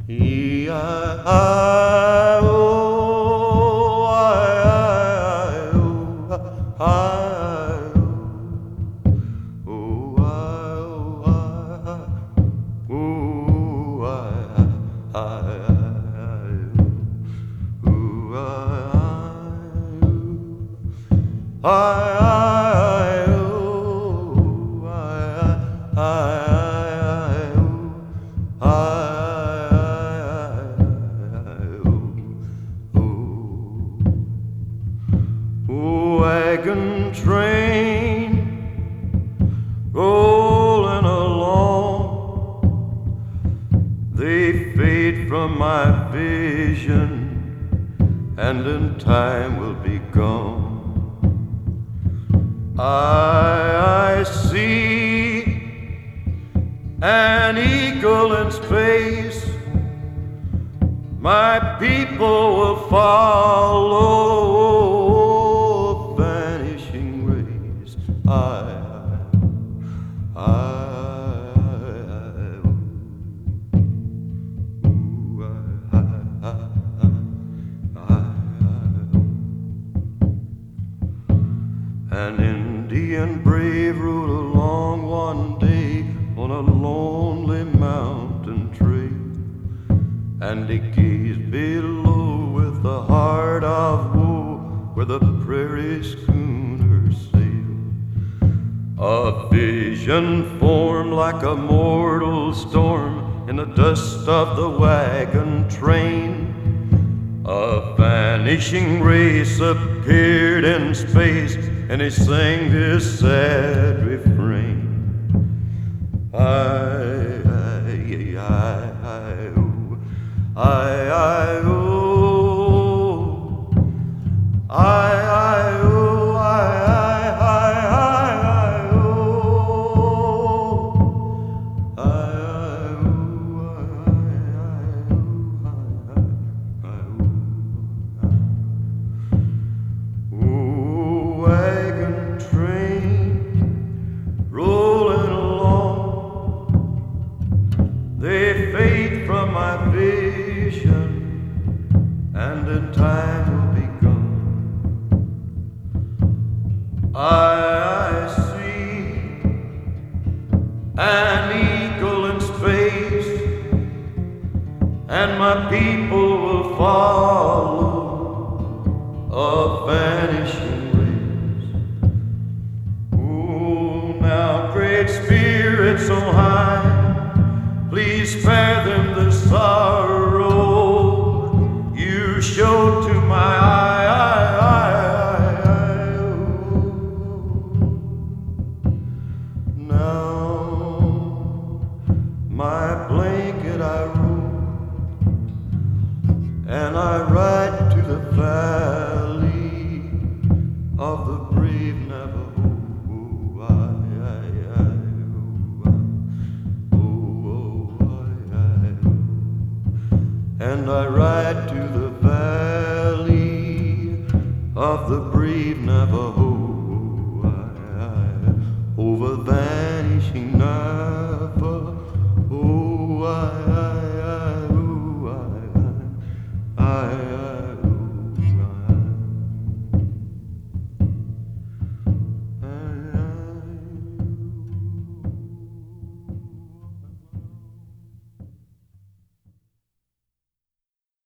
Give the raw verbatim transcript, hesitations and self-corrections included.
E I I O I I O I O I O I I I O I I Wagon train rolling along, they fade from my vision and in time will be gone. I, I see an eagle in space, my people will follow a vanishing race. I, I, ooh, I, I, I, I. An Indian brave rode along one day on a lonely mountain trail, and he gazed below with a heart of woe where the prairie schooner sailed. A vision formed like a mortal storm in the dust of the wagon train. A vanishing race appeared in space, and he sang this sad refrain. I, I, I, I, oh, I, I, oh, I, I, oh, I, I, I, oh, I, I, oh, wagon train rolling along, they fade from my vision and in time will be gone. I, I see an eagle in space, and my people will follow a vanishing race. Oh, now great spirits on high, please spare them the sorrow you showed to my eye. Now my blanket I roll, and I ride to the valley of the brave Navajo. And I ride to the valley of the brave Navajo.